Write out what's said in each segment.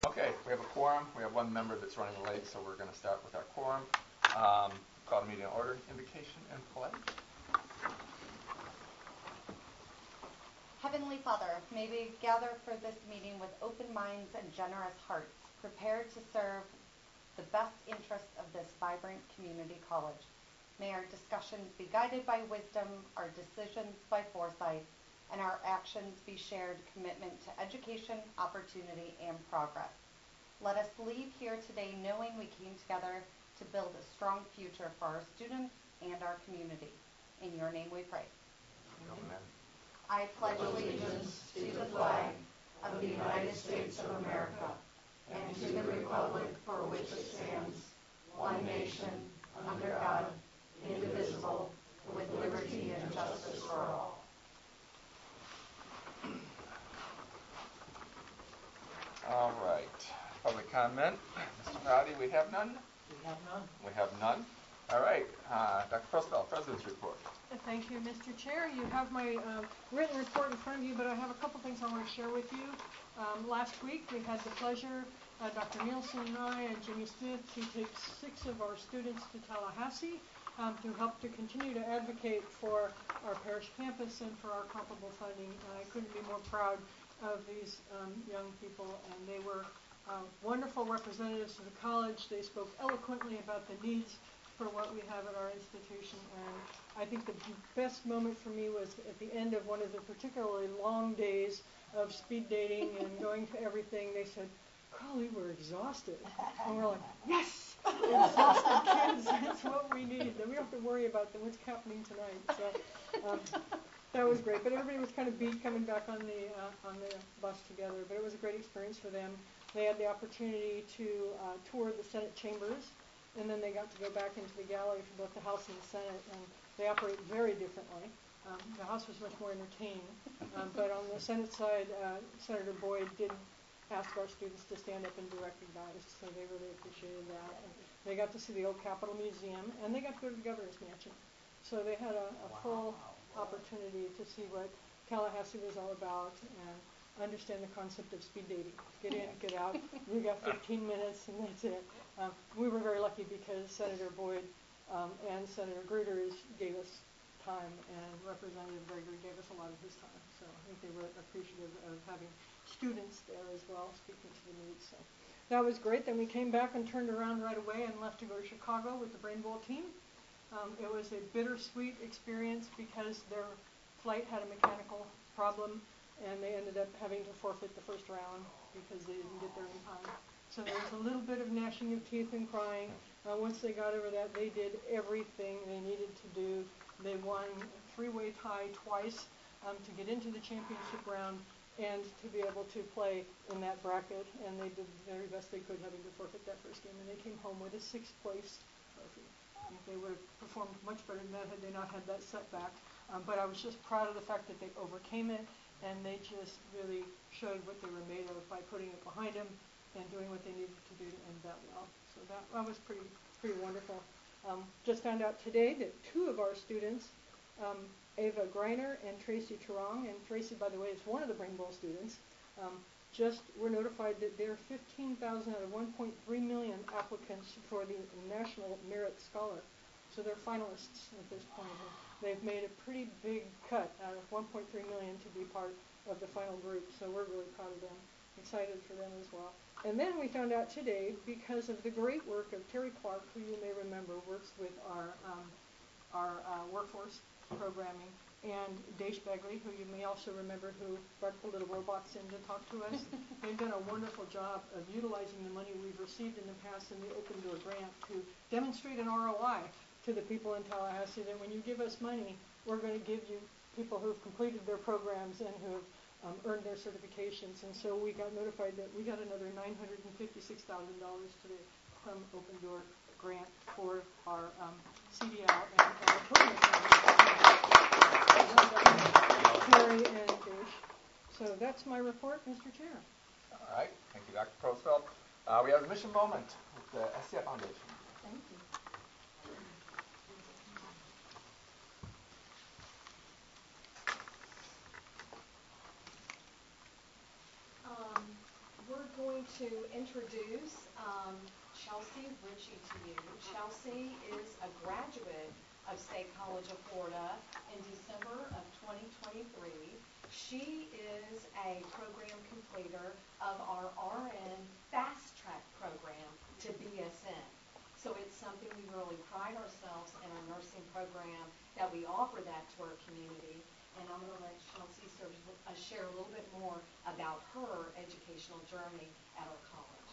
Okay, we have a quorum. We have one member that's running late, so we're going to start with our quorum. Call the meeting in order. Invocation and pledge. Heavenly Father, may we gather for this meeting with open minds and generous hearts, prepared to serve the best interests of this vibrant community college. May our discussions be guided by wisdom, our decisions by foresight, and our actions be shared commitment to education, opportunity, and progress. Let us leave here today knowing we came together to build a strong future for our students and our community. In your name we pray. Amen. I pledge allegiance to the flag of the United States of America and to the republic for which it stands, one nation, under God, indivisible, with liberty and justice for all. All right. Public comment. Mr. Hardy, we have none? We have none. We have none. All right. Dr. Prostel, President's report. Thank you, Mr. Chair. You have my written report in front of you, but I have a couple things I want to share with you. Last week we had the pleasure, Dr. Nielsen and I and Jimmy Smith, to take 6 of our students to Tallahassee to help to continue to advocate for our parish campus and for our comparable funding. I couldn't be more proud of these young people, and they were wonderful representatives of the college. They spoke eloquently about the needs for what we have at our institution, and I think the best moment for me was at the end of one of the particularly long days of speed dating and going to everything. They said, "Carly, we're exhausted," and we're like, "Yes, exhausted kids, that's what we need. Then we don't have to worry about what's happening tonight." So that was great, but everybody was kind of beat coming back on the bus together, but it was a great experience for them. They had the opportunity to tour the Senate chambers, and then they got to go back into the gallery for both the House and the Senate, and they operate very differently. The House was much more entertaining, but on the Senate side, Senator Boyd did ask our students to stand up and be recognized, so they really appreciated that. And they got to see the old Capitol Museum, and they got to go to the governor's mansion. So they had a full opportunity to see what Tallahassee was all about and understand the concept of speed dating. Get in, get out. We got 15 minutes, and that's it. We were very lucky because Senator Boyd and Senator Gruters gave us time, and Representative Gregory gave us a lot of his time. So I think they were appreciative of having students there as well, speaking to the needs. So that was great. Then we came back and turned around right away and left to go to Chicago with the Brain Bowl team. It was a bittersweet experience because their flight had a mechanical problem, and they ended up having to forfeit the first round because they didn't get there in time. So there was a little bit of gnashing of teeth and crying. Once they got over that, they did everything they needed to do. They won a 3-way tie twice to get into the championship round and to be able to play in that bracket. And they did the very best they could, having to forfeit that first game. And they came home with a 6th place trophy. I think they would have performed much better than that had they not had that setback. But I was just proud of the fact that they overcame it, and they just really showed what they were made of by putting it behind them and doing what they needed to do to end that well. So that was pretty wonderful. Just found out today that 2 of our students, Ava Greiner and Tracy Turong, and Tracy, by the way, is one of the Brain Bowl students, just were notified that there are 15,000 out of 1.3 million applicants for the National Merit Scholar. So they're finalists at this point. And they've made a pretty big cut out of 1.3 million to be part of the final group. So we're really proud of them, excited for them as well. And then we found out today, because of the great work of Terry Clark, who you may remember works with our workforce programming, and Daesh Begley, who you may also remember, who brought the little robots in to talk to us. They've done a wonderful job of utilizing the money we've received in the past in the Open Door grant to demonstrate an ROI to the people in Tallahassee that when you give us money, we're going to give you people who've completed their programs and who have earned their certifications. And so we got notified that we got another $956,000 today from Open Door grant for our CDL and our program. Terry and Daesh. So that's my report, Mr. Chair. All right. Thank you, Dr. Prostel. We have a mission moment with the SCF Foundation. Thank you. We're going to introduce Chelsea Ritchie to you. Chelsea is a graduate of State College of Florida in December of 2023. She is a program completer of our RN Fast Track program to BSN. So it's something we really pride ourselves in our nursing program that we offer that to our community. And I'm going to let Chelsea share a little bit more about her educational journey at our college.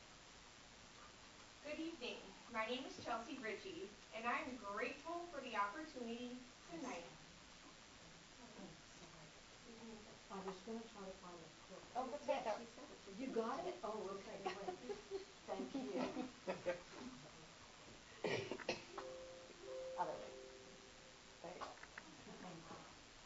Good evening. My name is Chelsea Ritchie, and I'm grateful for the opportunity tonight. I was going to try to find a clip. Oh, that's right there. You got it? Oh, okay, great. Thank you. Other way. There you go. Thank you.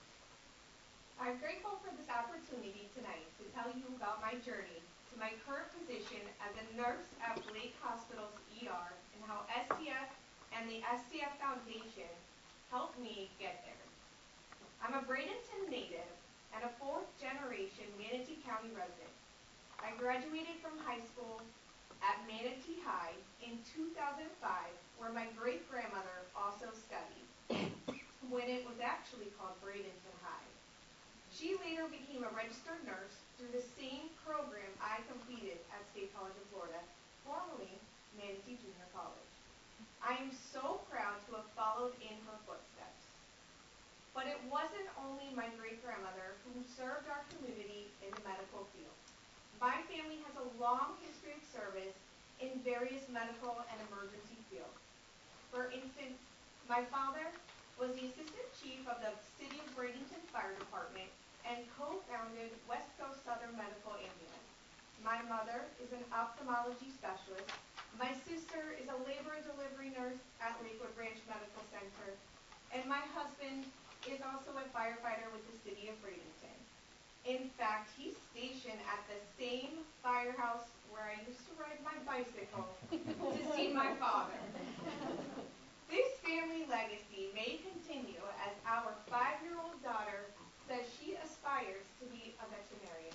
I'm grateful for this opportunity tonight to tell you about my journey to my current position as a nurse at Blake Hospital's ER and how STF and the STF Foundation helped me get there. I'm a Bradenton native and a fourth-generation Manatee County resident. I graduated from high school at Manatee High in 2005, where my great-grandmother also studied, when it was actually called Bradenton High. She later became a registered nurse through the same program I completed at State College of Florida, formerly Manatee Junior College. I am so proud to have followed in her footsteps. But it wasn't only my great-grandmother who served our community in the medical field. My family has a long history of service in various medical and emergency fields. For instance, my father was the assistant chief of the City of Bradenton Fire Department and co-founded West Coast Southern Medical Ambulance. My mother is an ophthalmology specialist. My sister is a labor and delivery nurse at Lakewood Branch Medical Center. And my husband is also a firefighter with the City of Bradenton. In fact, he's stationed at the same firehouse where I used to ride my bicycle to see my father. This family legacy may continue as our 5-year-old daughter says she aspires to be a veterinarian.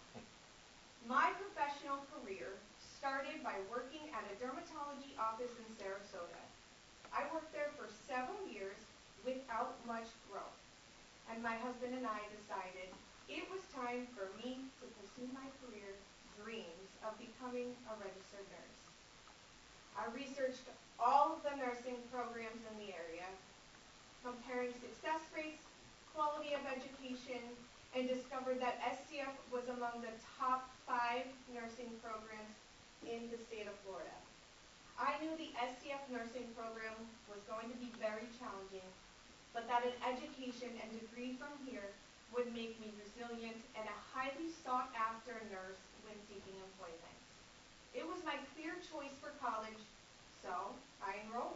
My professional career started by working at a dermatology office in Sarasota. I worked there for several years without much growth, and my husband and I decided it was time for me to pursue my career dreams of becoming a registered nurse. I researched all of the nursing programs in the area, comparing success rates, quality of education, and discovered that STF was among the top 5 nursing programs in the state of Florida. I knew the STF nursing program was going to be very challenging, but that an education and degree from here would make me resilient and a highly sought-after nurse when seeking employment. It was my clear choice for college, so I enrolled.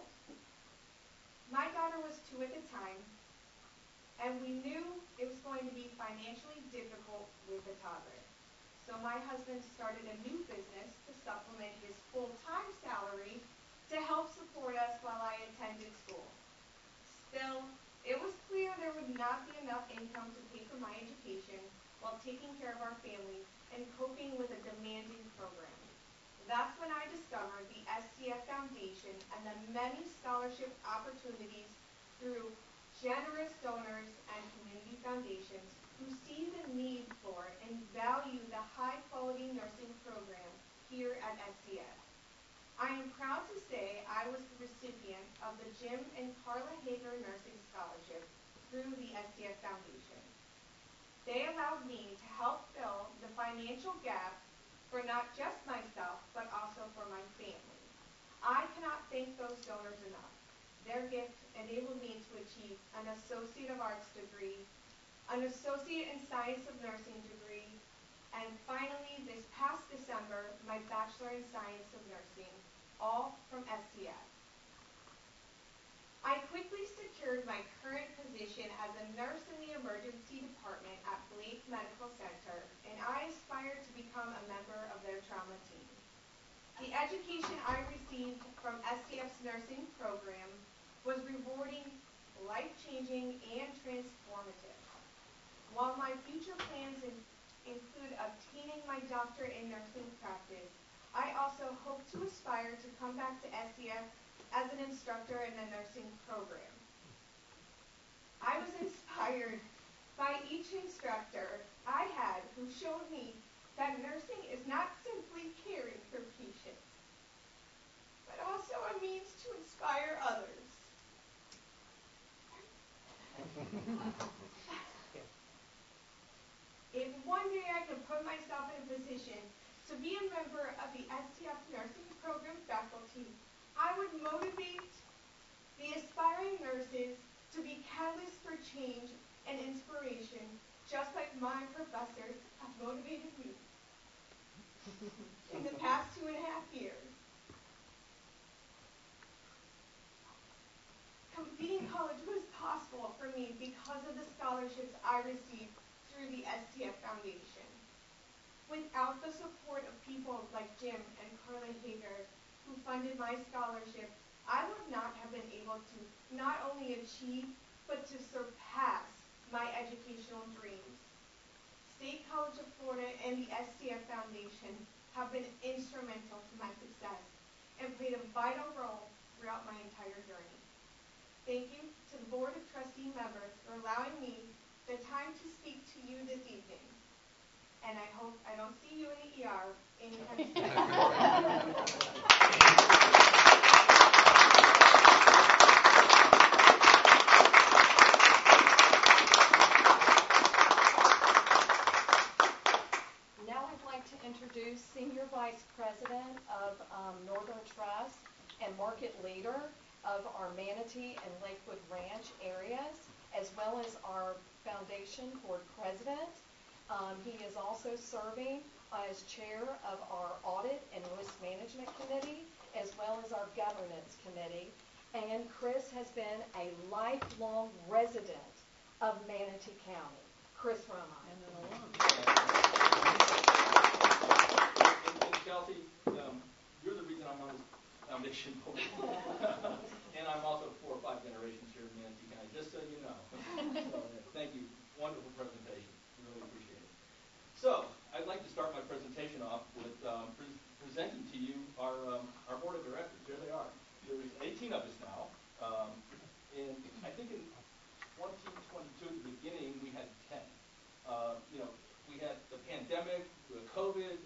My daughter was 2 at the time, and we knew it was going to be financially difficult with a toddler. So my husband started a new business to supplement his full-time salary to help support us while I attended school. Still, it was clear there would not be enough income to pay for my education while taking care of our family and coping with a demanding program. That's when I discovered the STF Foundation and the many scholarship opportunities through generous donors and community foundations who see the need for and value the high-quality nursing program here at STF. I am proud to say I was the recipient of the Jim and Carla Hager Nursing Scholarship through the STF Foundation. They allowed me to help fill the financial gap for not just myself, but also for my family. I cannot thank those donors enough. Their gift enabled me to achieve an Associate of Arts degree, an Associate in Science of Nursing degree, and finally, this past December, my Bachelor in Science of Nursing, all from STF. I quickly secured my current position as a nurse in the emergency department at Blake Medical Center, and I aspire to become a member of their trauma team. The education I received from STF's nursing program was rewarding, life-changing, and transformative. While my future plans include obtaining my doctorate in nursing practice. I also hope to aspire to come back to SCF as an instructor in the nursing program. I was inspired by each instructor I had who showed me that nursing is not simply caring for patients, but also a means to inspire others. If one day I can put myself in a position to be a member of the STF nursing program faculty, I would motivate the aspiring nurses to be catalysts for change and inspiration, just like my professors have motivated me in the past 2.5 years. Completing college was possible for me because of the scholarships I received through the STF Foundation. Without the support of people like Jim and Carla Hager, who funded my scholarship, I would not have been able to not only achieve, but to surpass my educational dreams. State College of Florida and the STF Foundation have been instrumental to my success and played a vital role throughout my entire journey. Thank you to the Board of Trustee members for allowing me the time to speak to you this evening. And I hope I don't see you in the ER anytime soon. Now I'd like to introduce Senior Vice President of Northern Trust and Market Leader of our Manatee and Lakewood Ranch areas, as well as our Foundation Board President. He is also serving as Chair of our Audit and Risk Management Committee, as well as our Governance Committee. And Chris has been a lifelong resident of Manatee County. Chris Romine. And Chelsea, you're the reason I'm on this foundation board. And I'm also 4 or 5 generations here in Manatee County, just so you know. So, thank you. Wonderful presentation. Really appreciate it. So, I'd like to start my presentation off with presenting to you our board of directors. Here they are. There's 18 of us now. And I think in 2022, at the beginning, we had 10. We had the pandemic, the COVID,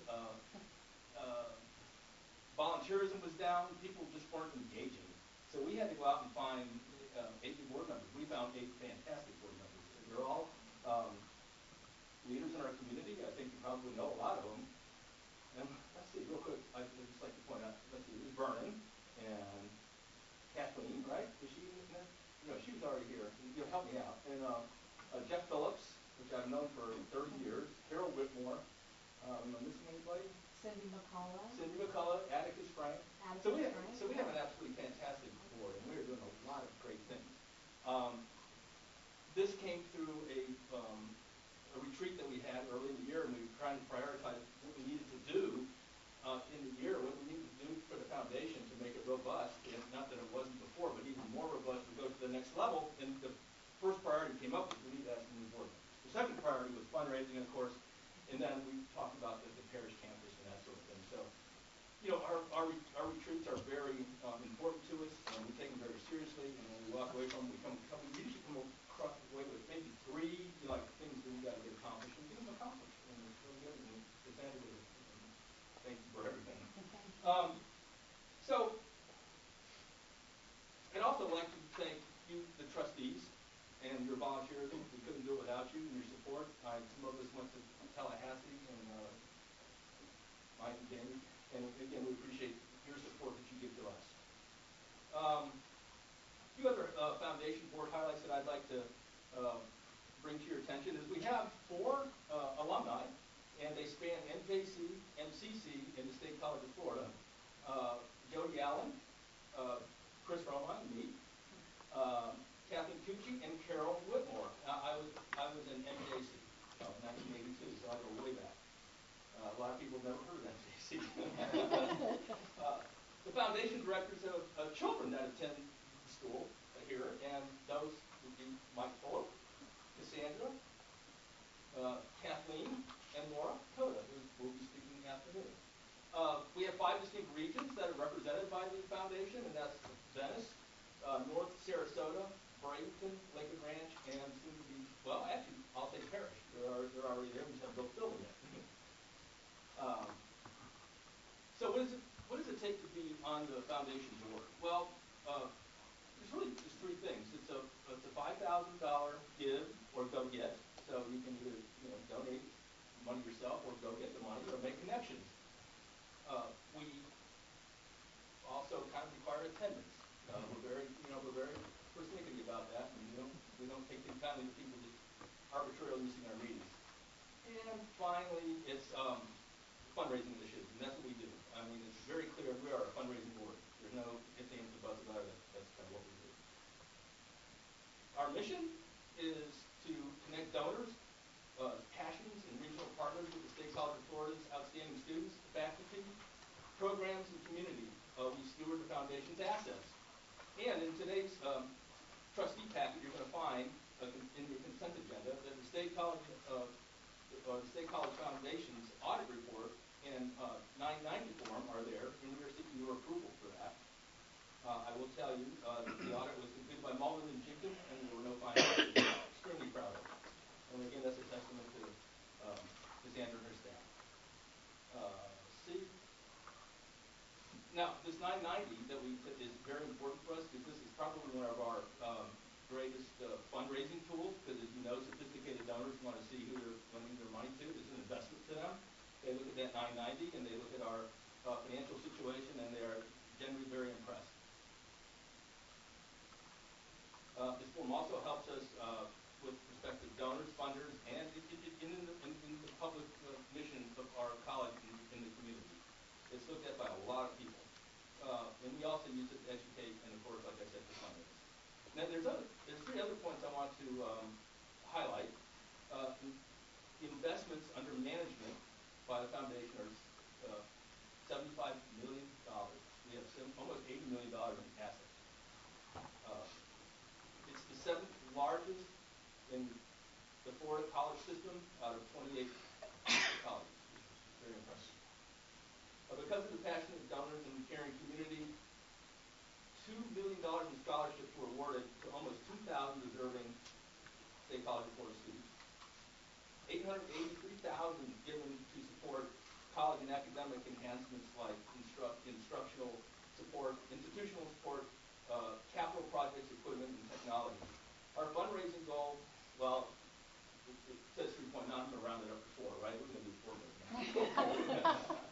volunteerism was down, people just weren't engaging. So we had to go out and find 8 new board members. We found 8 fantastic board members. They're all leaders in our community. I think you probably know a lot of them. And let's see, real quick, I'd just like to point out, let's see, there's Vernon and Kathleen, right? Was she in there? No, she was already here. You'll help me out. And Jeff Phillips, which I've known for 30 years. Carol Whitmore. Am I missing anybody? Cindy McCullough, Atticus Frank. So we have an absolutely fantastic board, and we're doing a lot of great things. This came through a retreat that we had early in the year, and we were trying to prioritize what we needed to do in the year, what we needed to do for the foundation to make it robust, and not that it wasn't before, but even more robust to go to the next level. And the first priority came up was we need to add some new board members. The second priority was fundraising, of course, and then we talked about the parish campus and that sort of thing. So, our retreats are very important to us, and we take them very seriously. And when we walk away from them, we usually come away with maybe 3 things that we got to get accomplished, and get them accomplished. And it's really good, and it's ended with thank you for everything. So, I'd also like to thank you, the trustees, and your volunteers. We couldn't do it without you and your support. Some of us went to Tallahassee, and Mike and Jamie, and again, we appreciate your support that you give to us. A few other foundation board highlights that I'd like to bring to your attention is we have 4 alumni, and they span NJC, MCC, and the State College of Florida. Jody Allen, Chris Romine, me, Kathleen Cucci, and Carol Whitmore. I was in MJC in 1982, so I go way back. A lot of people have never heard of MJC. The foundation directors of children that attend the school here, and those would be Mike Fuller, Cassandra, Kathleen, and Laura Coda, who will be speaking in the afternoon. We have 5 distinct regions that are represented by the foundation, and that's Venice, North Sarasota, Bradenton, Lakewood Ranch, and soon to be, well, actually, I'll say Parrish. They're already there. We just haven't built the building yet. So what does it take to be on the foundation board? Well, there's 3 things. It's a $5,000 give or go get. So you can either donate money yourself or go get the money or make connections. We also kind of require attendance. We're very persnickety about that, and we don't take things kindly to people just arbitrarily missing our meetings. And finally, it's fundraising initiatives, and that's what we do. I mean, it's very clear we are a fundraising board. There's no ifs, ands, or buts about it. That's kind of what we do. Our mission is to connect donors, passions, and regional partners with the State College of Florida's outstanding students, faculty, programs, and community. We steward the foundation's assets. And in today's trustee packet, you're going to find in your consent agenda that the State College Foundation's audit report and 990 form are there, and we are seeking your approval for that. I will tell you that the audit was completed by Mullen and Jenkins, and there were no findings. We're extremely proud of it. And again, that's a testament to Cassandra and her staff. Now, this 990 is very important for us because this is probably one of our greatest fundraising tools, because as you know, sophisticated donors want to see who they're lending their money to. It's an investment to them. They look at that 990 and they look at our financial situation, and they are generally very impressed. This form also helps us with prospective donors, funders, and in the public mission of our college in the community. It's looked at by a lot of people. And we also use it to educate and, of course, like I said, to fundraise. Now, there's 3 other points I want to highlight. Investments under management by the foundation are $75 million. We have almost $80 million in assets. It's the 7th largest in the Florida college system out of 28 colleges, which is very impressive. Because of the passionate donors and the caring community, $2 million in scholarships were awarded to almost 2,000 deserving State College of Florida students. $883,000 given to support college and academic enhancements like instructional support, institutional support, capital projects, equipment, and technology. Our fundraising goal, well, it says 3.9. I'm going to round it up to 4, right? We're going to do 4 million.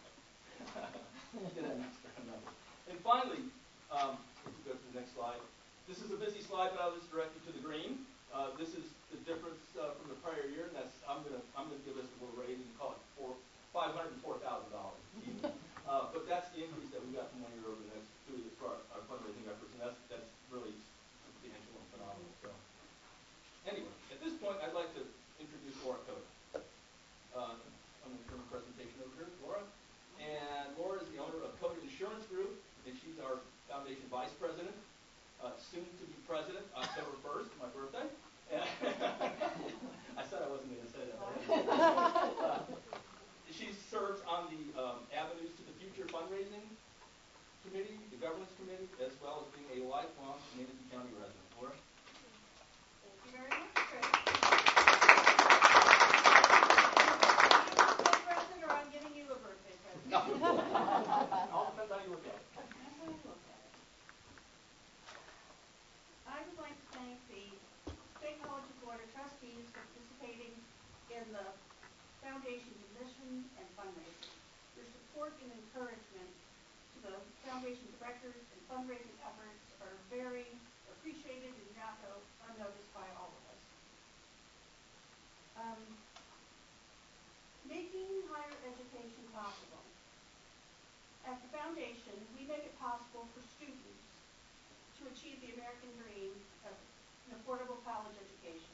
Get an extra number. And finally, if you go to the next slide, this is a busy slide, but I'll just direct you to the green. This is the difference from the prior year, and that's I'm gonna give us a little rating and call it $504,000. But that's the increase that we got from one year over the next 2 years for our fundraising efforts, and that's really substantial and phenomenal. So, anyway, at this point, I'd like to introduce Laura Coda. I'm going to turn the presentation over to her, Laura. And Laura is the owner of Coda Insurance Group, and she's our foundation vice president, soon to be president, October 1st, my birthday. I said I wasn't going to say that. She serves on the Avenues to the Future fundraising committee, the governance committee, as well as being a lifelong Manatee County resident. Laura? Thank you very much, Chris. Present, or I'm giving you a birthday present. All depends how you look at it. That's how you look at it. I would like to thank the State College of Florida trustees for participating in the foundation's mission and fundraising. Your support and encouragement to the foundation directors and fundraising efforts are very appreciated and not go unnoticed by all of us. Making higher education possible. At the foundation, we make it possible for students to achieve the American dream of an affordable college education,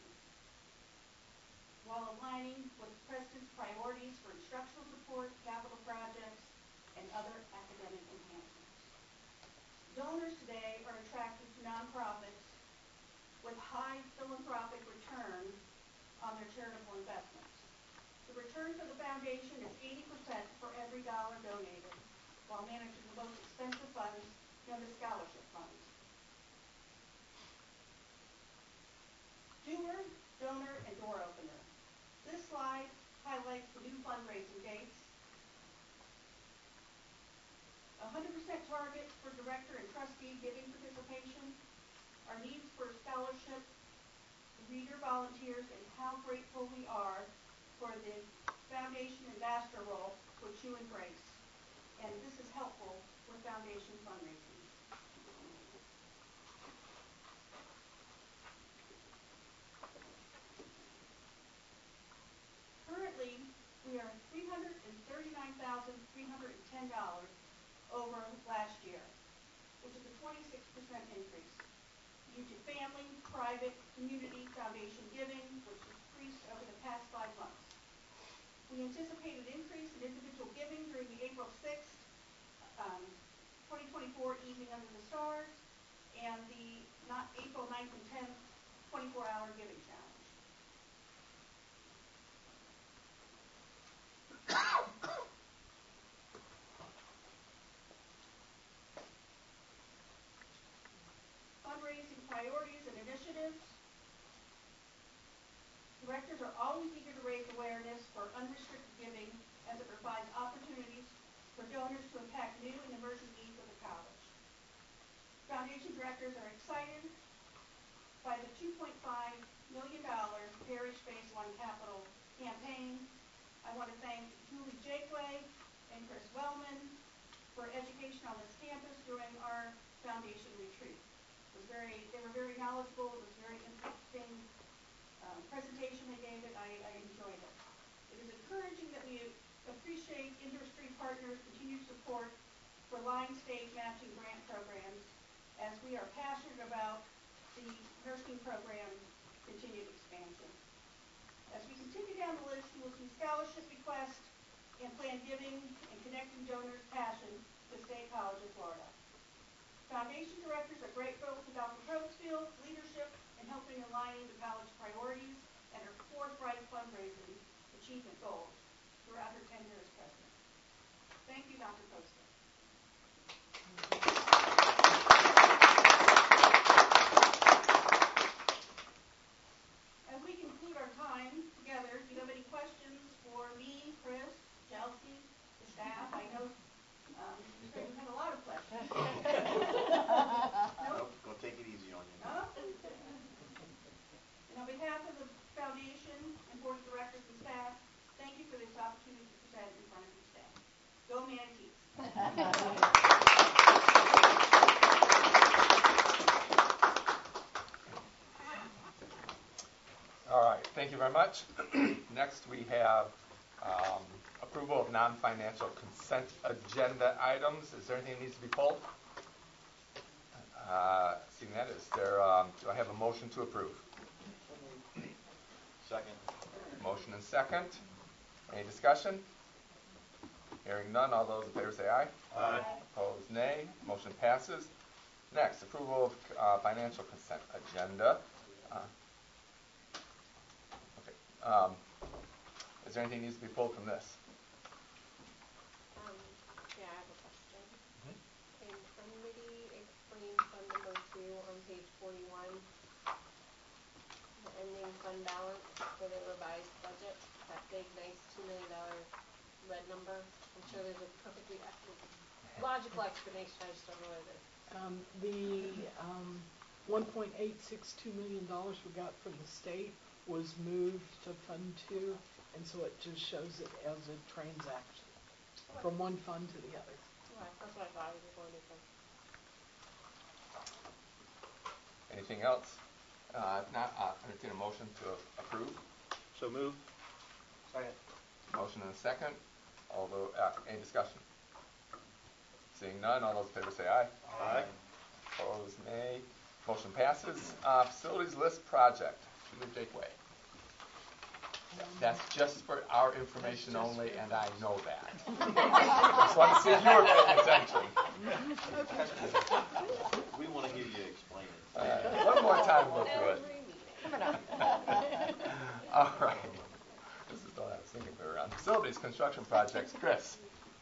while aligning with the President's priorities for instructional support, capital projects, and other academic enhancements. Donors today are attracted to nonprofits with high philanthropic return on their charitable investments. So The return to the foundation is 80% for every dollar donated, while managing the most expensive funds, known as scholarship funds. Doer, donor, and door opener. This slide highlights the new fundraising dates. 100% target for director and trustee giving participation. Our needs for scholarship, reader volunteers, and how grateful we are for the foundation ambassador role, which you embrace. And this is helpful with foundation fundraising. Currently, we are $339,310 over last year, which is a 26% increase due to family, private, community, foundation giving, which increased over the past 5 months. We anticipate an increase in individual giving during the April 6th, 2024 Evening Under the Stars, and the April 9th and 10th 24-hour giving challenge. Fundraising priorities and initiatives. Directors are always eager to raise awareness for unrestricted giving as it provides opportunities for donors to impact new and emerging needs of the college. Foundation directors are excited by the $2.5 million Parish Phase 1 Capital campaign. I want to thank Julie Jakeway and Chris Wellman for education on this campus during our foundation retreat. They were very knowledgeable. It was a very interesting presentation they gave it. I enjoyed it. It is encouraging that we appreciate industry partners' continued support for line stage matching grant programs, as we are passionate about the nursing program's continued expansion. As we continue down the list, you will see scholarship requests and planned giving and connecting donors' passion to State College of Florida. Foundation directors are grateful to Dr. Crowsfield's leadership in helping aligning the college priorities and her forthright fundraising achievement goals throughout her tenure as president. Thank you, Dr. Crowsfield. As we conclude our time together, do you have any questions for me, Chris, Chelsea, the staff? I know we have a lot of questions. No? Go take it easy on you. No? And on behalf of the foundation and board of directors and staff, thank you for this opportunity to present in front of you today. Go Manatees. All right, thank you very much. Next we have approval of non-financial consent agenda items. Is there anything that needs to be pulled? Seeing that, do I have a motion to approve? Second. Motion and second. Any discussion? Hearing none, all those in favor say aye. Aye. Opposed, nay. Motion passes. Next, approval of financial consent agenda. Is there anything that needs to be pulled from this? Yeah, I have a question. In Unwitty Explain Fund number 2 on page 41, the ending fund balance for the revised budget, that big, nice $2 million red number. I'm sure there's a perfectly logical explanation. I just don't know what it is. The $1.862 million we got from the state was moved to Fund 2, and so it just shows it as a transaction from one fund to the other. Right, that's what I thought. I was just wondering. Anything else? If not, entertain a motion to approve. So moved. Second. Motion and a second. Although, any discussion? Seeing none, all those in favor say aye. Aye. Opposed, nay. Motion passes. Facilities list project. Julie Jakeway. That's just for our information only, and I know that. Just want to see if you were paying attention. We want to hear you explain it. One more time, go through it. Every meeting. Coming up. All right. This is the last thing. Facilities construction projects, Chris.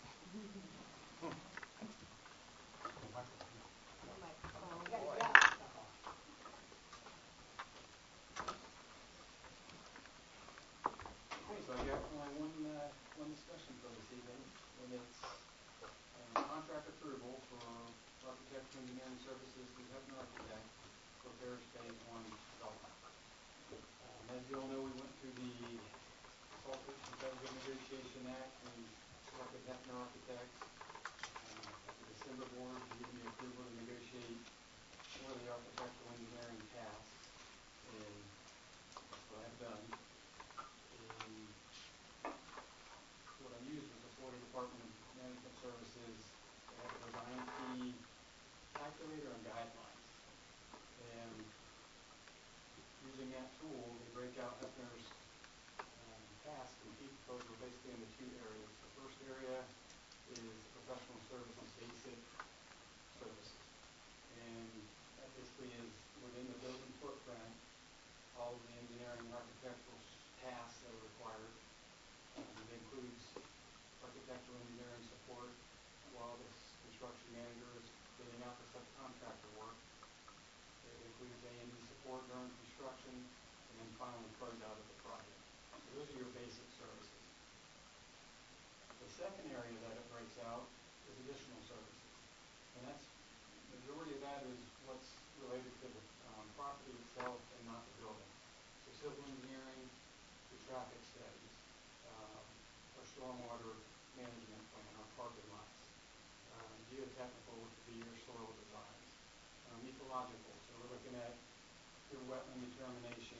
Okay, so I got only one discussion for this evening, and it's contract approval for architectural engineering services to Hefner Architect for Parish Phase 1 development. As you all know, we went through the Saltford Competitive Negotiation Act. We selected Hefner Architects. At the December board, you gave me approval to negotiate one of the architectural engineering tasks, and that's what I've done. And what I used was the Florida Department of Management Services. They have a design fee calculator and guidelines. And using that tool, they break out Hefner's task and fee proposal basically into two areas. The first area is professional services, basic services. And that basically is within the building footprint, all of the engineering and architectural tasks that are required. It includes architectural engineering support while the construction manager is bidding out the subcontractor work. It includes A&E support during construction, and then finally close out of the project. So those are your basic services. The second area that it breaks out is additional services. And that's, the majority of that is what's related to the property itself and not the building. So civil engineering, the traffic studies, our stormwater management plan, our parking lots, geotechnical, which would be your soil designs, ecological, so we're looking at your wetland determination,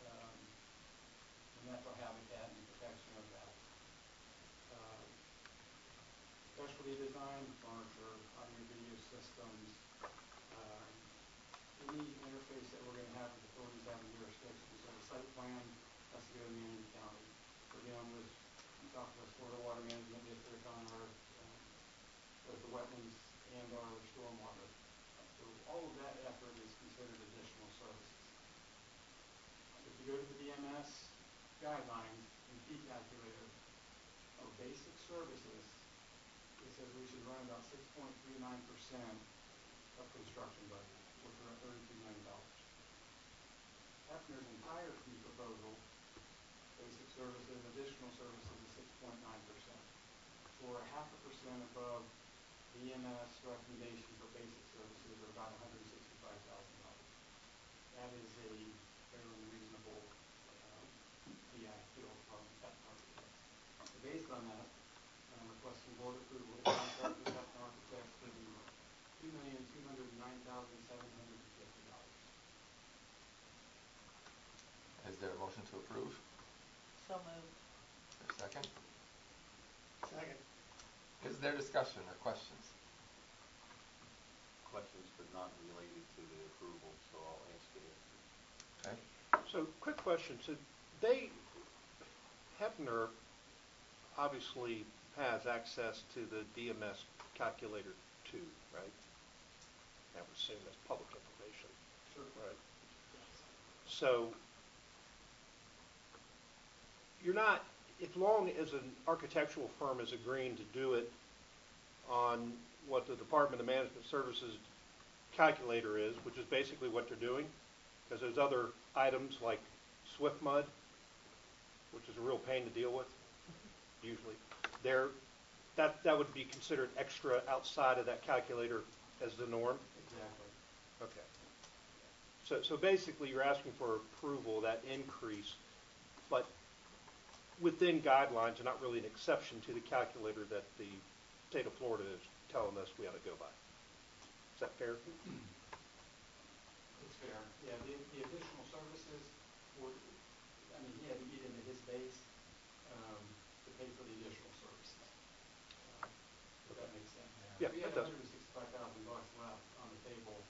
the natural habitat and protection of that. Specialty design, furniture, audio video systems, any interface that we're going to have with authorities having jurisdiction. So the site plan has to go to Manning County. We're dealing with Southwest Florida Water Management District on our both the wetlands and our stormwater. So all of that effort is considered additional services. If you go to the DMS guidelines and fee calculator for basic services, it says we should run about 6.39% of construction budget, which we're at $32 million. Hefner's entire fee proposal, basic services, additional services, is 6.9%. So we're 0.5% above the EMS recommendation for basic services, or about $165,000. That is a fairly reasonable fee I feel from Hefner Architects. So based on that, I'm requesting board approval to contract with Hefner Architects for the $2,209,750. Is there a motion to approve? So moved. Is there a second? Second. Is there discussion or questions? Questions, but not related to the approval, so I'll ask it after. Okay. So, quick question. So, Hefner obviously has access to the DMS calculator too, right? I would assume that's public information. Sure. Right. So, you're not, as long as an architectural firm is agreeing to do it on what the Department of Management Services calculator is, which is basically what they're doing, because there's other items like SwiftMud, which is a real pain to deal with, usually. That would be considered extra outside of that calculator as the norm? Exactly. Okay. So basically you're asking for approval of that increase, but within guidelines and not really an exception to the calculator that the state of Florida is telling us we ought to go by. Is that fair? It's fair. Yeah, the additional services were, I mean, he had to eat into his base to pay for the additional services. If that makes sense. Yeah, We had it does. $165,000 left on the table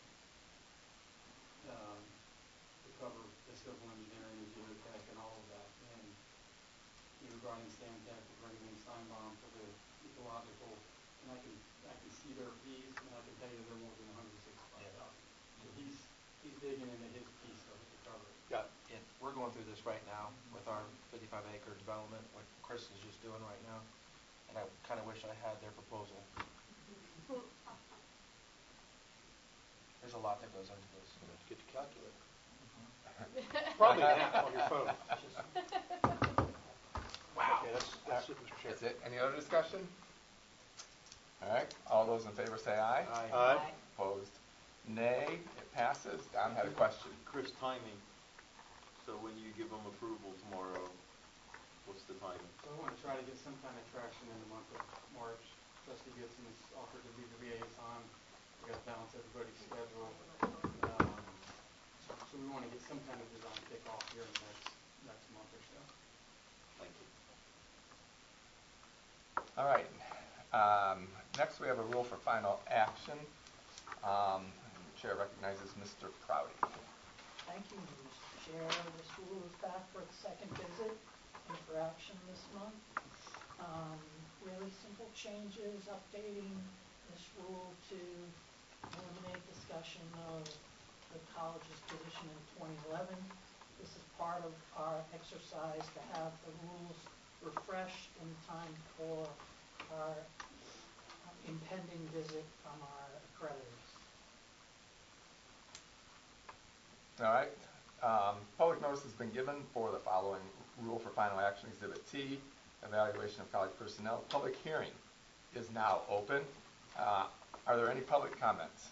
to cover the civil engineering and geotech and all of that. And regarding Stantec, we're bringing in Steinbaum for the ecological, and I can see their fees, and I can tell you they're more than $165,000. So he's digging into his piece of it to cover it. Got it. And we're going through through this right now with our 55-acre development, what Chris is just doing right now. And I kind of wish I had their proposal. There's a lot that goes into this. You have to get the calculator. Probably an app on your phone. Wow. Okay, that's it, Mr. Chair. That's it. Any other discussion? All right, all those in favor say aye. Aye. Opposed, nay. It passes. Don had a question. Chris, timing. So when you give them approval tomorrow, what's the timing? So I want to try to get some kind of traction in the month of March. Trustee Goodson has offered to be the liaison. We got to balance everybody's schedule. So we want to get some kind of design kickoff here in the next month or so. Thank you. All right. Next, we have a rule for final action. The chair recognizes Mr. Prouty. Thank you, Mr. Chair. This rule is back for its second visit and for action this month. Really simple changes, updating this rule to eliminate discussion of the college's position in 2011. This is part of our exercise to have the rules refreshed in time for our impending visit from our accreditors. All right. Public notice has been given for the following rule for final action, Exhibit T, evaluation of college personnel. Public hearing is now open. Are there any public comments?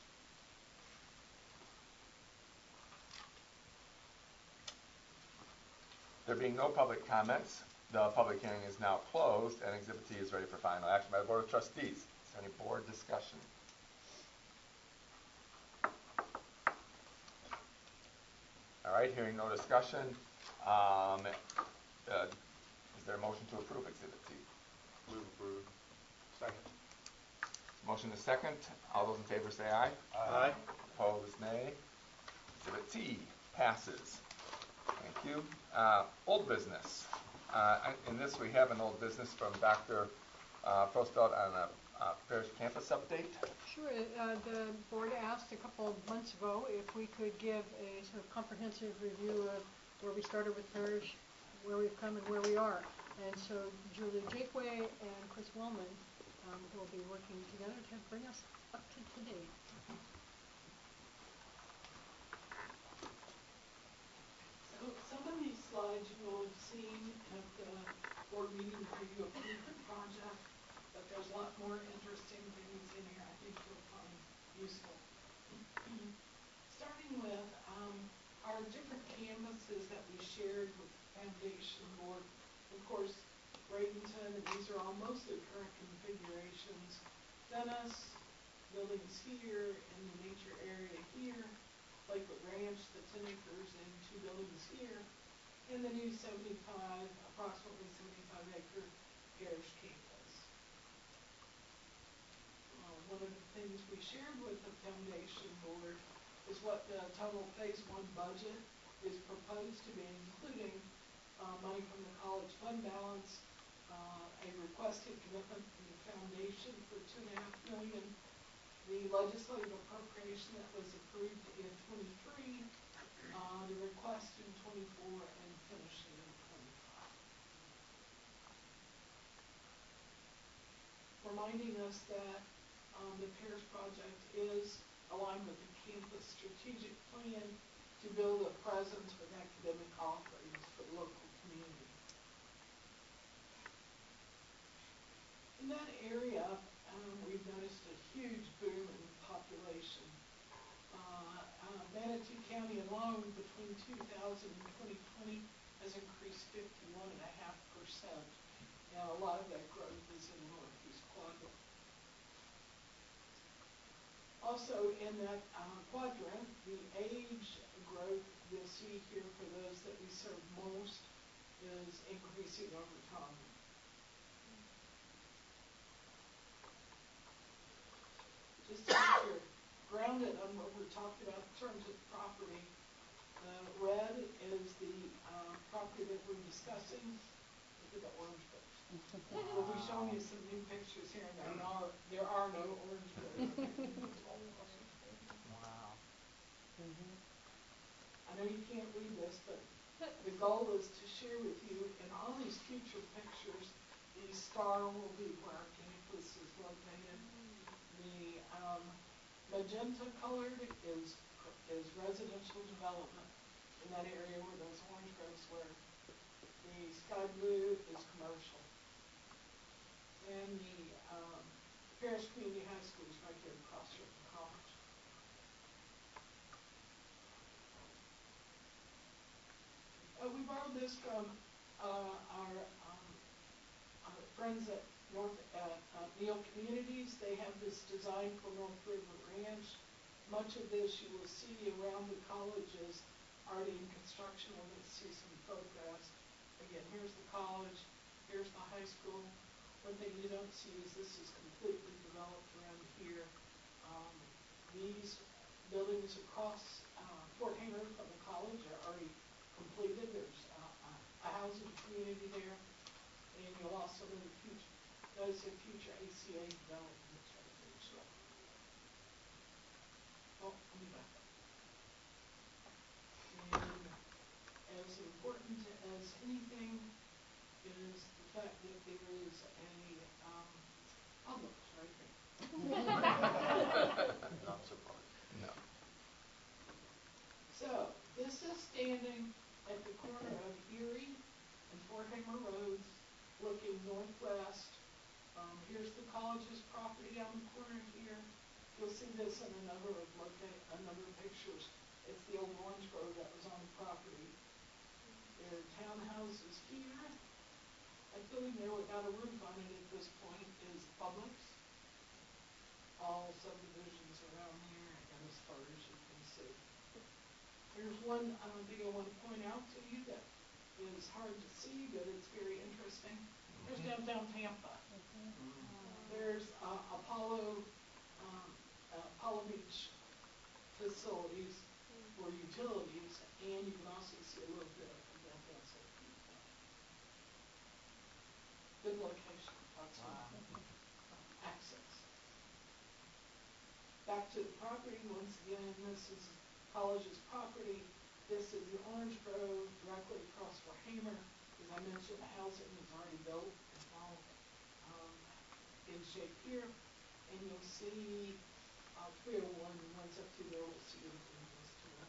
There being no public comments, the public hearing is now closed and Exhibit T is ready for final action by the Board of Trustees. Is there any board discussion? All right, hearing no discussion, is there a motion to approve Exhibit T? Move approved. Second. Motion is second. All those in favor say aye. Aye. Opposed, nay. Exhibit T passes. Thank you. Old business. In this, we have an old business from Dr. Prostfeld on a Parish campus update. Sure, the board asked a couple of months ago if we could give a sort of comprehensive review of where we started with Parish, where we've come and where we are. And so Julie Jakeway and Chris Wellman will be working together to bring us up to date. So some of these slides you will have seen at the board meeting where you approved the project, but there's a lot more interesting things in here I think you'll find useful. Starting with our different campuses that we shared with the foundation board. Of course, Bradenton, and these are all mostly current configurations. Venice, buildings here, and the nature area here. Lakewood Ranch, the 10 acres and 2 buildings here. And the new approximately 75-acre Parish campus. One of the things we shared with the foundation board is what the total phase 1 budget is proposed to be, including money from the college fund balance, a requested commitment from the foundation for $2.5 million, the legislative appropriation that was approved in 23, the request in 24, and finishing in 25. Reminding us that the Parish project is aligned with the campus strategic plan to build a presence with academic offerings for the local community. In that area, we've noticed a huge boom in population. Manitou County alone between 2000 and 2020 has increased 51.5%, and a lot of that growth is in the northeast quadrant. Also in that quadrant, the age growth you'll see here for those that we serve most is increasing over time. Just to make sure grounded on what we're talking about in terms of property, red is the property that we're discussing. Look at the orange birds. We'll be showing you some new pictures here, and there are no orange birds. Wow. I know you can't read this, but The goal is to share with you in all these future pictures, the star will be where our campus is located. The magenta colored is residential development in that area where those orange groves were. The sky blue is commercial. And the Parish Community High School is right here across from the college. We borrowed this from our friends at Neal Communities. They have this design for North River Ranch. Much of this you will see around the college is already in construction. We're going to see some photographs. Again, here's the college, here's the high school. One thing you don't see is this is completely developed around here. These buildings across Fort Hanger from the college are already completed. There's a housing community there. And you'll also notice a future ACA development right there as well. Oh, let me back up. And as important as anything is the fact that there is a Publix right here. Not so far. No. So, this is standing at the corner of Erie and Fort Hanger Roads, looking northwest. Here's the college's property on the corner here. You'll see this in a number of pictures. It's the old orange grove that was on the property. There are townhouses here. That building there without a roof on it at this point is Publix. All subdivisions around there, and as far as you can see. There's one thing I want to point out to you that is hard to see, but it's very interesting. There's downtown Tampa. There's Apollo Beach facilities for utilities, and you can also see a little bit of downtown St. Pete. Good location, lots of access. Back to the property once again. This is college's property. This is the orange grove directly across from Hamer. As I mentioned, the housing is already built. It's all in shape here. And you'll see 301 runs up through there. We'll see everything goes to that.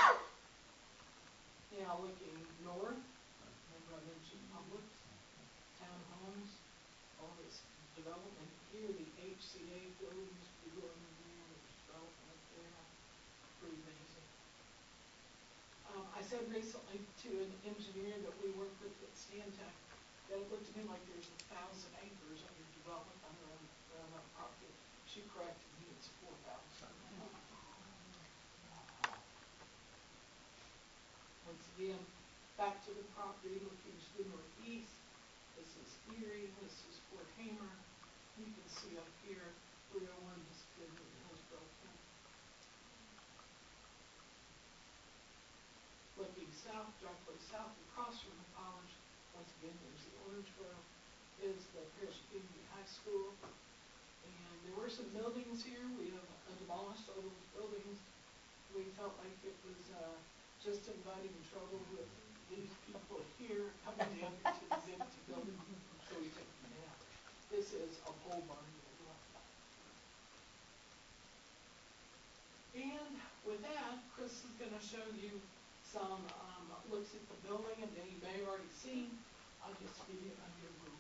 Now looking north, remember I mentioned Publix, townhomes, all this development here. The HCA building used to be going in there. There's development there. Pretty amazing. I said recently to an engineer that we work with at Stantec that it looked to me like there's 1,000 acres under development around that property. She corrected me, it's 4,000. Once again, back to the property, looking to the northeast. This is Erie, this is Fort Hamer. You can see up here, 301 has been Hillsborough County. Looking south, directly south, across from the college, once again, there's the orange grove, is the Parish Community High School. And there were some buildings here. We have demolished all those buildings. We felt like it was just inviting trouble with these people here coming down here to these empty buildings, so we took them down. This is a pole barn that we left back. And with that, Chris is going to show you some looks at the building, and that you may have already seen. I'll just give you an overview.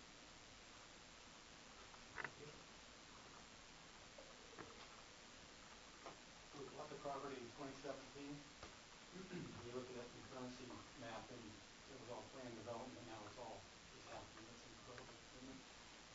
So we bought the property in 2017. You look at that concurrency map, and it was all planned development. Now it's all just happening. It's incredible, isn't it?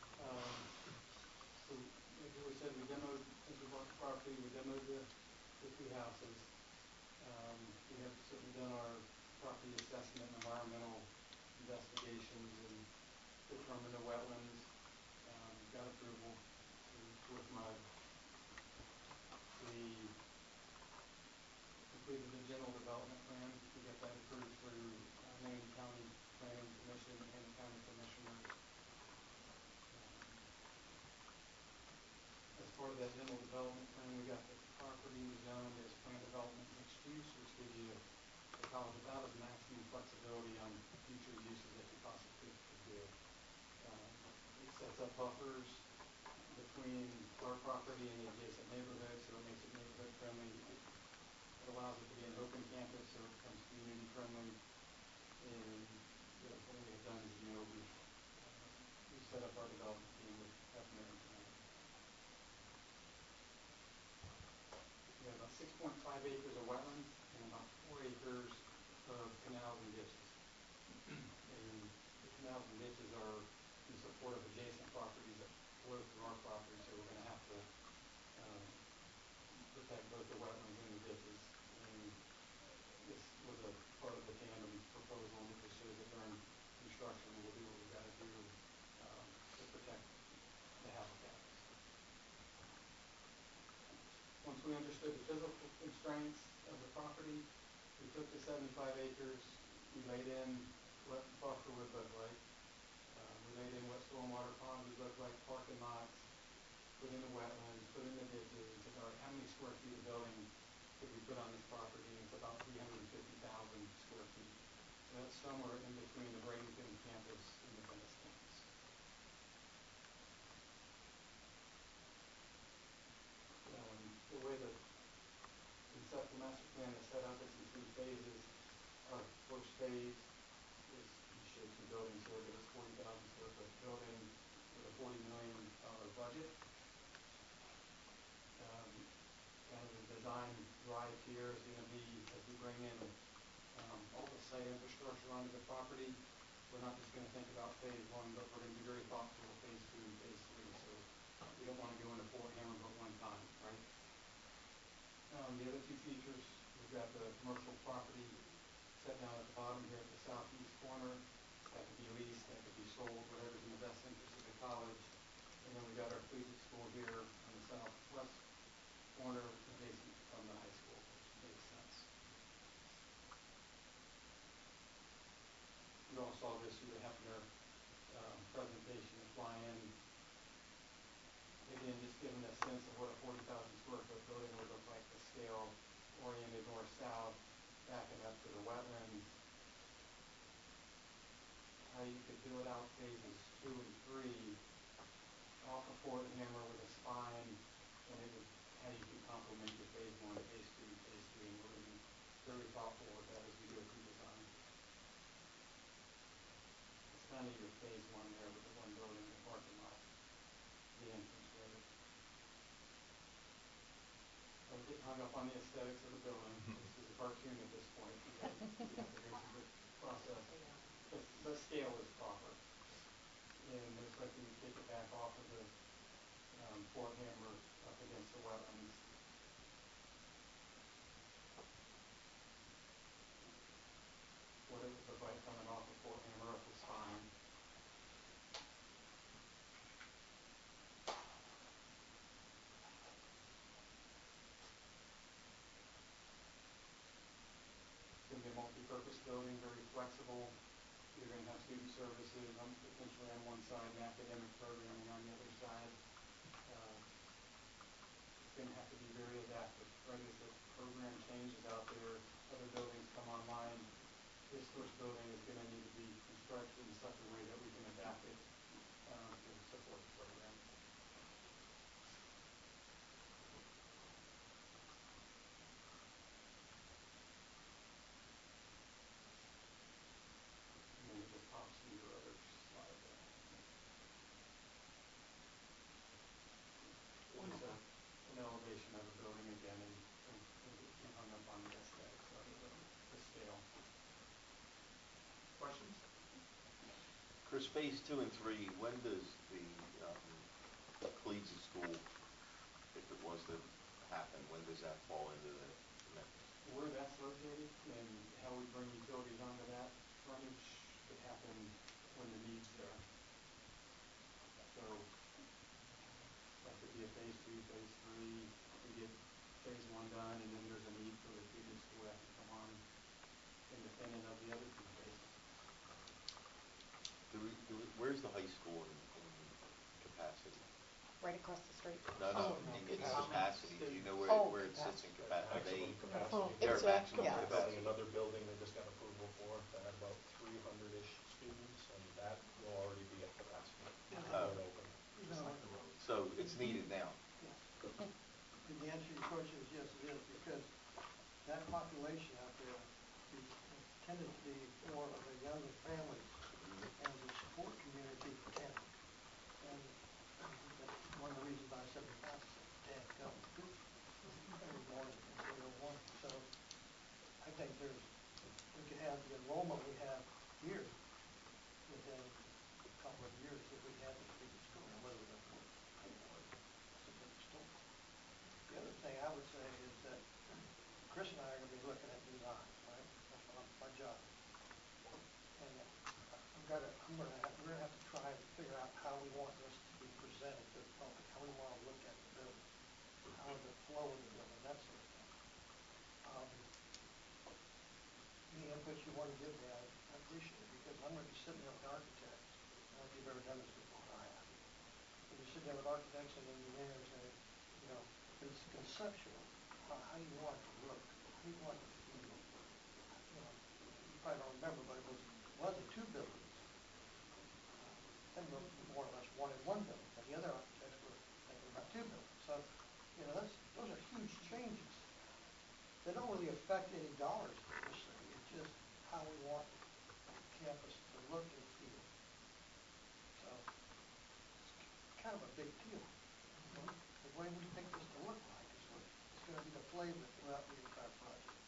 So, like Julie said, we demoed, since we bought the property, we demoed the three houses. We have certainly done our property assessment, environmental investigations, and determined the wetlands. Got approval with MUD. We completed the general development plan. We got that approved through Manatee County Planning Commission and the county commissioners. As part of that general development plan, we got the property zoned as planned development mixed use, which gives you the college about as maximum flexibility on future uses that you possibly could do. It sets up buffers between our property and the adjacent neighborhood, so it makes it neighborhood friendly. It allows it to be an open campus, so it becomes community friendly. And what we have done is, we've set up our development team with Hefner and Cannon. We have about 6.5 acres of wetlands and about 4 acres of canals and ditches. And the canals and ditches are in support of adjacent properties that flow through our property, so we're going to have to protect both the wetlands and the ditches. And this was a part of the tandem proposal, and it just shows that during construction we'll do what we've got to do to protect the habitats. Once we understood the physical constraints of the property, we took the 75 acres, we laid in what buffer would look like. We laid in what stormwater ponds would look like, parking lots, put in the wetlands, put in the ditches, and said, all right, how many square feet of building could we put on this property? And it's about 350,000 square feet. So that's somewhere in between the Bradenton campus and the Venice campus. The way the conceptual master plan is set up is in 3 phases. Our first phase is, you showed 2 buildings here, but it's 40,000 square foot building with a $40 million budget. Kind of the design drive here is going to be, as we bring in all the site infrastructure onto the property, we're not just going to think about phase 1, but we're going to be very thoughtful of phase 2 and phase 3. So we don't want to go into Fort Hammer but one time, right? The other 2 features, we've got the commercial property set down at the bottom here at the southeast corner. That could be leased, that could be sold, whatever's in the best interest of the college. And then we've got our collegiate school here on the southwest corner adjacent from the high school, which makes sense. You all saw this through the Hefner presentation, the fly-in. Again, just giving a sense of what a 40,000 square foot building would look like, the scale oriented north-south, backing up to the wetlands. How you could build out phases 2 and 3 off of Fort Hammer with a spine, and it would, how you could complement your phase 1, phase 2, phase 3, and we're going to be very thoughtful with that as we go through design. It's kind of your phase 1 there with the 1 building, the parking lot, the entrance road. Don't get hung up on the aesthetics of the building. This is a cartoon at this point. You have to go through the process. The scale is proper. And most likely we take it back off of the Fort Hammer up against the wetlands. What it would look like coming off of Fort Hammer up the spine. It's going to be a multi-purpose building, very flexible. You're going to have student services potentially on one side and academic programming on the other side. It's going to have to be very adaptive, right? As the program changes out there, other buildings come online. This first building is going to need to be constructed in such a way that we can adapt it to support the program. And then it just pops to your other slide there. This is an elevation of the building again, and don't get too hung up on the aesthetics of it, but the scale. Questions? Chris, phase 2 and 3, when does the collegiate school, if it was to happen, when does that fall into the mix? Where that's located and how we bring utilities onto that frontage could happen when the need's there. So that could be a phase 2, phase 3. We get phase 1 done, and then there's a need for the collegiate school that can come on independent of the other 2 phases. Where's the high school in capacity? Right across the street. No, in capacity. Do you know where it sits in capacity? Maximum capacity. Their It's maximum yeah. capacity. Another building, they just needed now. Yes. And the answer to your question is yes, it is, because that population out there is tended to be more of the younger families and the support community for town. And that's one of the reasons I said in the past, dadgum, this was born in 301. So I think we could have the enrollment we have here within a couple of years if we had this big school. Now, whether we're going to pay for it, that's a different story. The other thing I would say is that Chris and I are going to be looking at design, right? That's my job. And we're going to have to try and figure out how we want this to be presented to the public, how we want to look at the building, how the flow of the building, that sort of thing. Any input you want to give me, I appreciate it, because I'm going to be sitting there with architects. I don't know if you've ever done this before, I have. When you sit there with architects and engineers, and it's conceptual. How do you want it to look? How do you want it to feel? You probably don't remember, but it wasn't two buildings. They were more or less one in one building, but the other architects were thinking about two buildings. So, those are huge changes. They don't really affect any dollars per se. It's just how we want the campus to look and feel. So, it's kind of a big deal. The way we think this to look like is what is going to be the flavor throughout the entire project.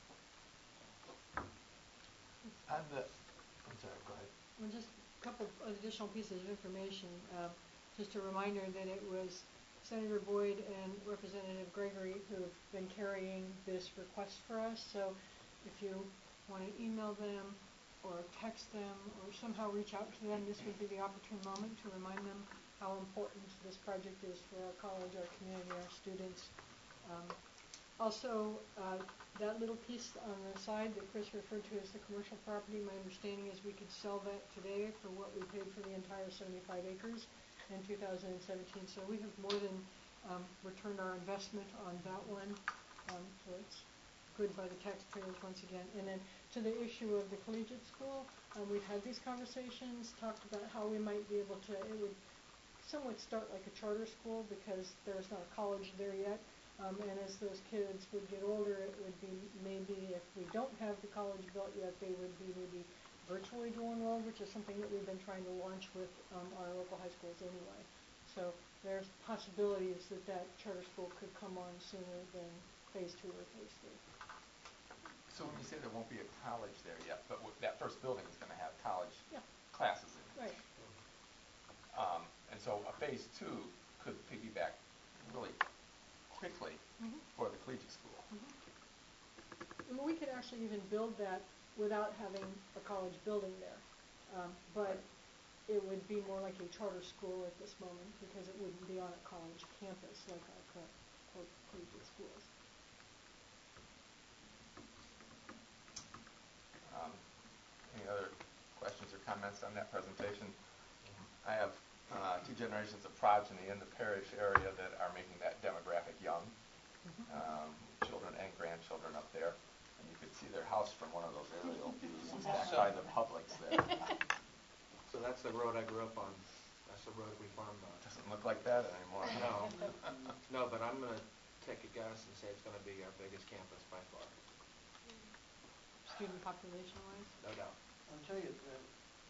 I'm sorry, go ahead. Well, just a couple of additional pieces of information. Just a reminder that it was Senator Boyd and Representative Gregory who have been carrying this request for us. So if you want to email them or text them or somehow reach out to them, this would be the opportune moment to remind them how important this project is for our college, our community, our students. Also, that little piece on the side that Chris referred to as the commercial property, my understanding is we could sell that today for what we paid for the entire 75 acres in 2017. So we have more than returned our investment on that one. So it's good by the taxpayers once again. And then to the issue of the collegiate school, we've had these conversations, talked about how we might be able to, it would somewhat start like a charter school because there's not a college there yet. And as those kids would get older, it would be maybe if we don't have the college built yet, they would be maybe virtually dual enrolled, which is something that we've been trying to launch with our local high schools anyway. So there's possibilities that charter school could come on sooner than phase 2 or phase 3. So when you say there won't be a college there yet, but that first building is going to have college classes in it. Right. And so a phase 2 could piggyback really quickly for the collegiate school. I mean, we could actually even build that without having a college building there. But it would be more like a charter school at this moment because it wouldn't be on a college campus like our current collegiate schools. Any other questions or comments on that presentation? I have 2 generations of progeny in the parish area that are making that demographic young, children and grandchildren up there. And you could see their house from one of those aerial views back by the Publix there. So that's the road I grew up on. That's the road we farmed on. Doesn't look like that anymore. No, but I'm going to take a guess and say it's going to be our biggest campus by far. Student population-wise? No doubt. I'll tell you that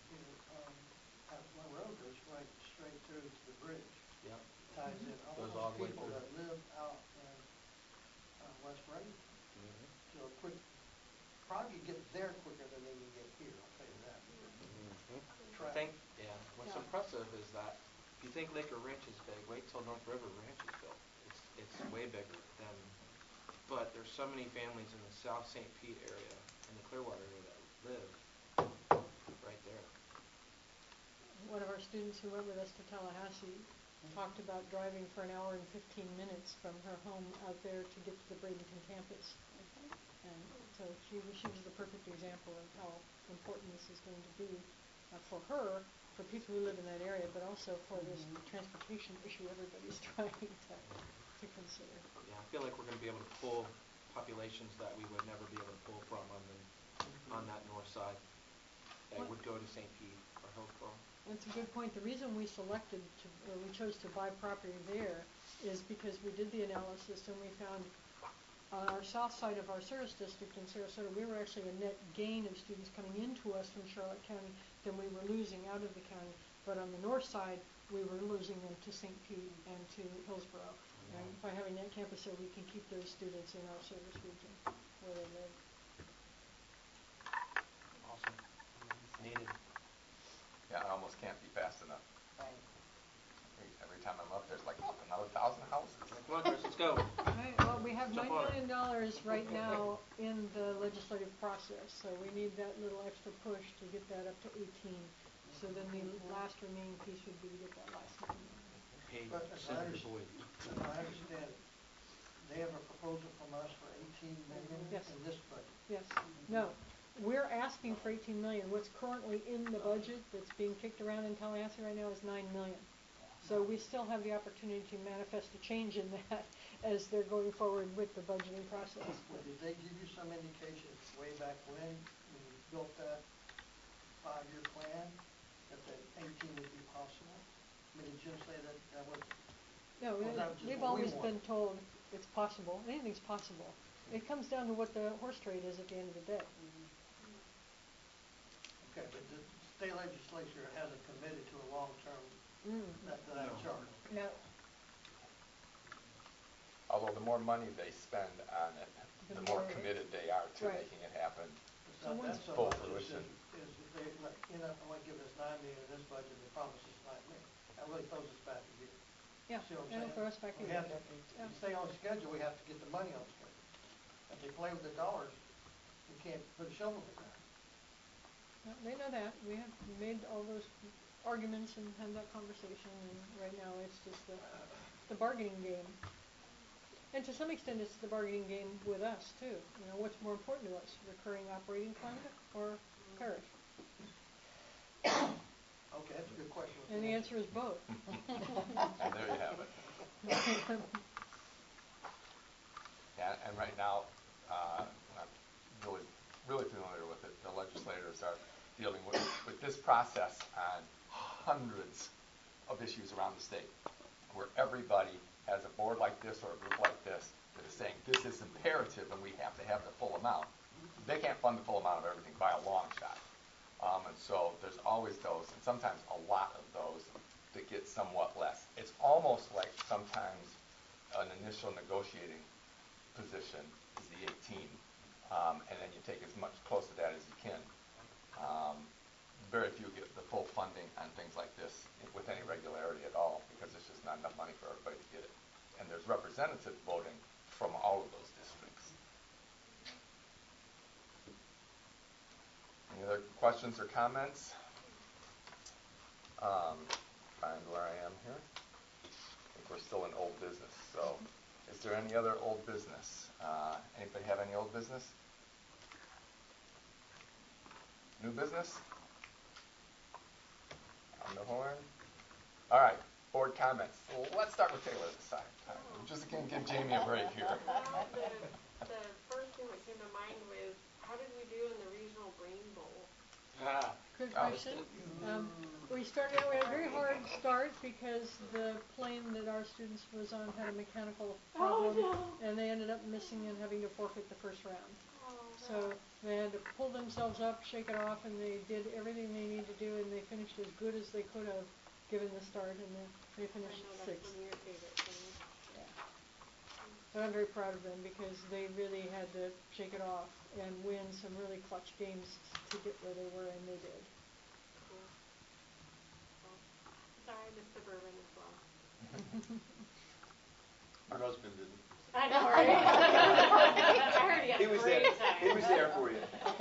one road goes right straight through to the bridge. Yep. Ties in all those people that live out in West Bradenton. So probably get there quicker than they can get here, I'll tell you that. What's impressive is that if you think Laker Ranch is big, wait till North River Ranch is built. It's way bigger than, but there's so many families in the South St. Pete area and the Clearwater area that live right there. One of our students who went with us to Tallahassee talked about driving for an hour and 15 minutes from her home out there to get to the Bradenton campus. And so she was the perfect example of how important this is going to be for her, for people who live in that area, but also for this transportation issue everybody's trying to consider. Yeah, I feel like we're going to be able to pull populations that we would never be able to pull from on that north side. that What- would go to St. Pete or Hillsborough. That's a good point. The reason we we chose to buy property there is because we did the analysis and we found on our south side of our service district in Sarasota, we were actually a net gain of students coming into us from Charlotte County than we were losing out of the county. But on the north side, we were losing them to St. Pete and to Hillsborough. And by having that campus there, we can keep those students in our service region where they live. Awesome. Needed. Yeah, it almost can't be fast enough. Right. Every time I'm up, there's like, look, another 1,000 houses. Come on, Chris, let's go. Right, well, we have $9 Jump on it. million right now in the legislative process, so we need that little extra push to get that up to 18. So then the last remaining piece would be to get that last $9 million. Hey, But as I Senator Boyd. understand it, they have a proposal from us for 18 million Yes. in this budget. Yes, no, we're asking for 18 million. What's currently in the budget that's being kicked around in Tallahassee right now is 9 million. So we still have the opportunity to manifest a change in that as they're going forward with the budgeting process. Well, did they give you some indication way back when you built that 5-year plan, that 18 would be possible? I mean, did Jim say that was, No, Well, that was just we've what we always been want. told it's possible. Anything's possible. It comes down to what the horse trade is at the end of the day. okay, but the state legislature hasn't committed to a long-term, that No. chart. No, Although the more money they spend on it, the more more- committed they are to Right. making it happen. It's So not once- that so Full much, it's fruition. just, is if they, like, only give us 9 million in this budget, they promise us 9 million. That really throws us back a year. yeah, See what I'm it'll saying? throw us back We in. have to, Yeah. to stay on schedule, we have to get the money on schedule. If they play with the dollars, we can't put a shovel in the ground. Yeah, they know that. We have made all those arguments and had that conversation, and right now it's just the bargaining game. And to some extent, it's the bargaining game with us, too. You know, what's more important to us, recurring operating fund or parish? Okay, that's a good question. What's And the answer is both. And there you have it. Yeah, and right now, I'm really, really familiar with it. The legislators are dealing with this process on hundreds of issues around the state, where everybody has a board like this or a group like this that is saying this is imperative and we have to have the full amount. They can't fund the full amount of everything by a long shot. And so there's always those, and sometimes a lot of those, that get somewhat less. It's almost like sometimes an initial negotiating position is the 18, and then you take as much close to that as you can. Very few get the full funding on things like this with any regularity at all, because there's just not enough money for everybody to get it. And there's representative voting from all of those districts. Any other questions or comments? Find where I am here. I think we're still in old business. So, is there any other old business? Anybody have any old business? New business? On the horn? All right, board comments. Well, let's start with Taylor this time. We're just going to give Jamie a break here. Well, the first thing that came to mind was, how did we do in the regional brain bowl? Good Oh, question. We started out, we had a very hard start because the plane that our students was on had a mechanical problem. And they ended up missing and having to forfeit the first round. So they had to pull themselves up, shake it off, and they did everything they needed to do, and they finished as good as they could have given the start, and they I finished know that's sixth. one of your favorite things. Yeah. But I'm very proud of them because they really had to shake it off and win some really clutch games to get where they were, and they did. Cool. Well, sorry, I missed the bourbon as well. Your husband didn't. I know, right? I heard he had He a was great there. time. He was there for you.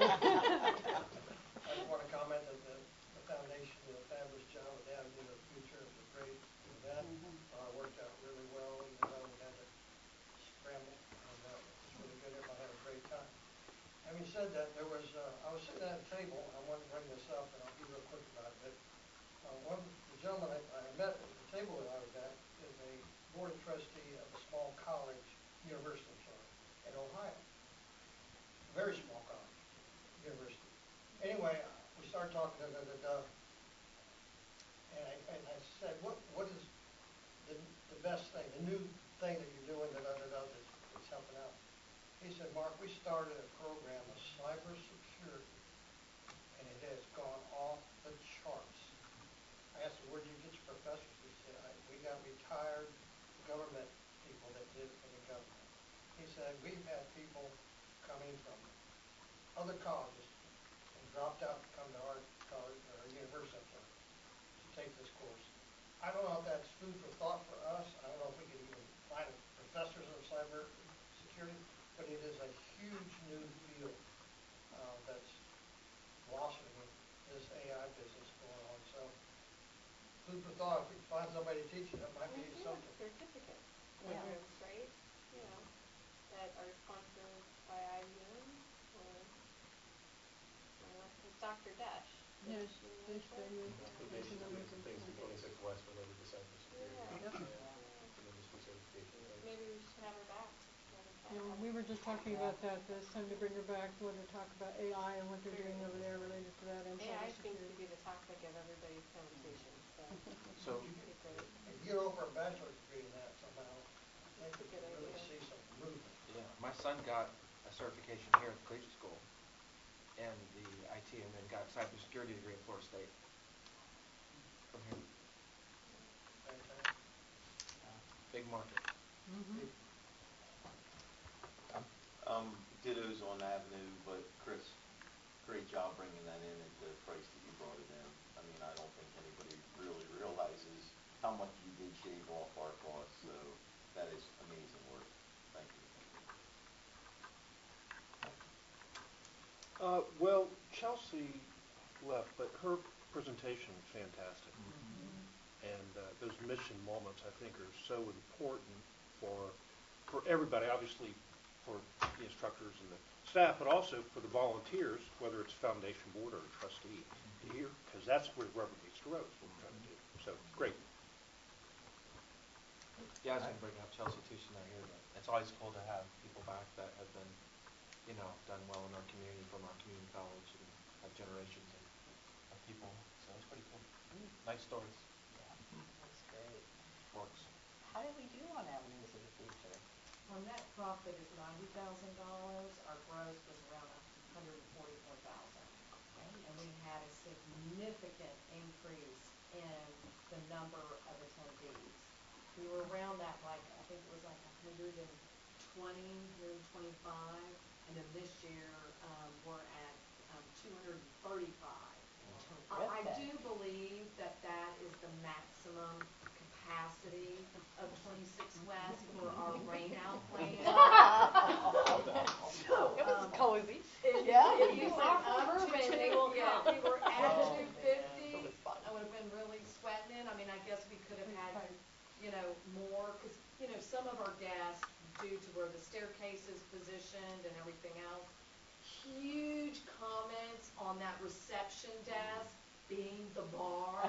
I just want to comment that the foundation did a fabulous job with Avenue of the Future. It was a great event. Worked out really well, even though we had to scramble. And it was really good. Everybody had a great time. Having said that, I was sitting at a table, and I wanted to bring this up, and I'll be real quick about it. But the gentleman I met at the table that I was at is a board of trustee of a small college, university, in Ohio. A very small college, university. Anyway, we started started talking to Doug, and I said, what is the best thing, the new thing that you're doing that's helping out? He said, Mark, we started a program of cybersecurity, and it has gone off the charts. I asked him, where did you get your professors? He said, we got retired government people that did it for the government. He said, we've had people coming from other colleges and dropped out to come to our college or our university up there to take this course. I don't know if that's food for thought for us. I don't know if we could even find professors of cyber security, but it is a huge new field that's blossoming, this AI business going on. So food for thought, if we find somebody to teach it, that might be something. Certificate Yeah. programs, right? You know, that are sponsored by IBM or, it's Dr. Desh. Yes, Desh Desh University. Daily. Foundation Economics and things through 26 West related to cybersecurity. Yeah. Yeah. It's an industry certification thing. Maybe we should have her back another time. Yeah, we were just talking about that, it's time to bring her back, to let her talk about AI and what they're doing over there related to that and AI seems to cybersecurity. be the topic of everybody's conversation, so. So, Pretty great. If you get over a bachelor's degree in that somehow, I think we Good can really idea. see some movement. yeah, my son got a certification here at the collegiate school and the IT, and then got a cybersecurity degree at Florida State from here. Fantastic. Big market. Mm-hmm. Dittos on Avenue, but Chris, great job bringing that in at the price that you brought it in. I mean, I don't think anybody really realizes how much you did shave off our costs, so that is amazing work. Thank you. Well, Chelsea left, but her presentation was fantastic. And those mission moments, I think, are so important for everybody, obviously for the instructors and the staff, but also for the volunteers, whether it's foundation board or a trustee, to hear, because that's where the rubber meets the road, is what we're trying to do. So, great. Yeah, I was gonna bring up Chelsea too, she's not here, but it's always cool to have people back that have been, done well in our community, from our community college, and have generations of people, so it's pretty cool. Nice stories. That's great. Works. How did we do on Avenues of the Future? Our net profit is $90,000, our gross was around $144,000. And we had a significant increase in the number of attendees. We were around that, I think it was 120, 125, and then this year, we're at 235. I do believe that is the maximum capacity of 26 West for our rain out plan. So, It was cozy. If Yeah. you were up to we were at 250, I would have been really sweating it. I mean, I guess we could have had, more, because, some of our guests, due to where the staircase is positioned and everything else, huge comments on that reception desk being the bar.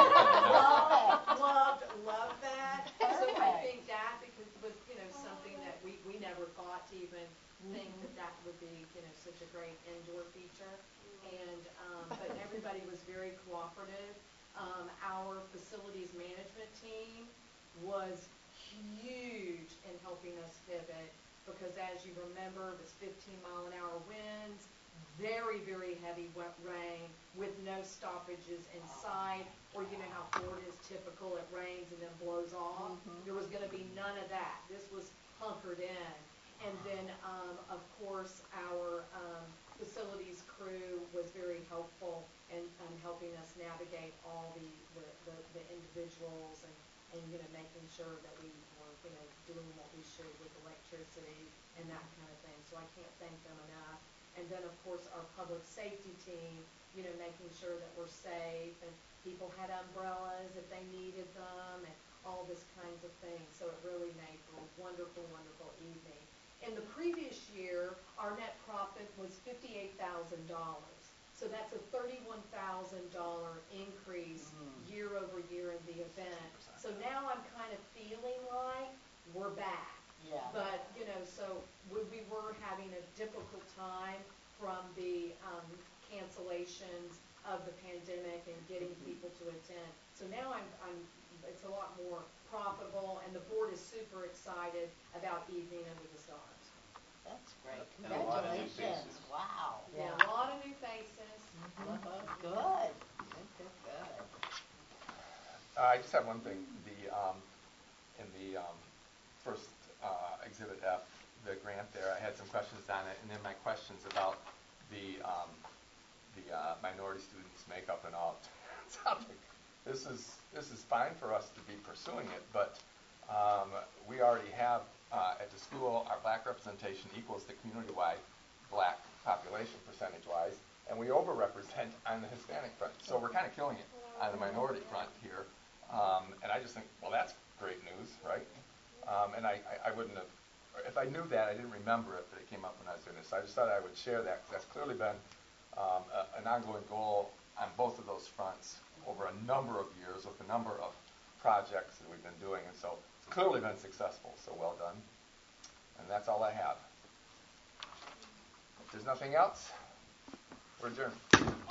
Loved that. So I think that because was, something that we never thought to even think that would be, such a great indoor feature. And, but everybody was very cooperative. Our facilities management team was huge in helping us pivot because as you remember, it was 15-mile-an-hour winds, very, very heavy wet rain with no stoppages in sight, or how Florida is typical, it rains and then blows off. There was going to be none of that. This was hunkered in. And then, of course, our facilities crew was very helpful in helping us navigate all the individuals and making sure that we were, doing what we should with electricity and that kind of thing. So I can't thank them enough. And then, of course, our public safety team, making sure that we're safe and people had umbrellas if they needed them and all this kinds of things. So it really made for a wonderful, wonderful evening. In the previous year, our net profit was $58,000. So that's a $31,000 increase year over year in the event. So now I'm kind of feeling like we're back. Yeah. But, so we were having a difficult time from the cancellations of the pandemic and getting people to attend. So now it's a lot more profitable, and the board is super excited about Evening Under the Stars. That's great. And a lot of new Congratulations. faces. Wow. Yeah, a lot of new faces. Good. Good. I just have one thing. In the first Exhibit F, the grant there, I had some questions on it, and then my questions about the minority students' makeup and all. Sounds like this is fine for us to be pursuing it, but we already have at the school our black representation equals the community-wide black population percentage-wise, and we overrepresent on the Hispanic front. So we're kind of killing it on the minority front here. And I just think, well, that's great news, right? And I wouldn't have, if I knew that, I didn't remember it, but it came up when I was doing this. So I just thought I would share that, because that's clearly been an ongoing goal on both of those fronts over a number of years with a number of projects that we've been doing. And so it's clearly been successful, so well done. And that's all I have. If there's nothing else, we're adjourned.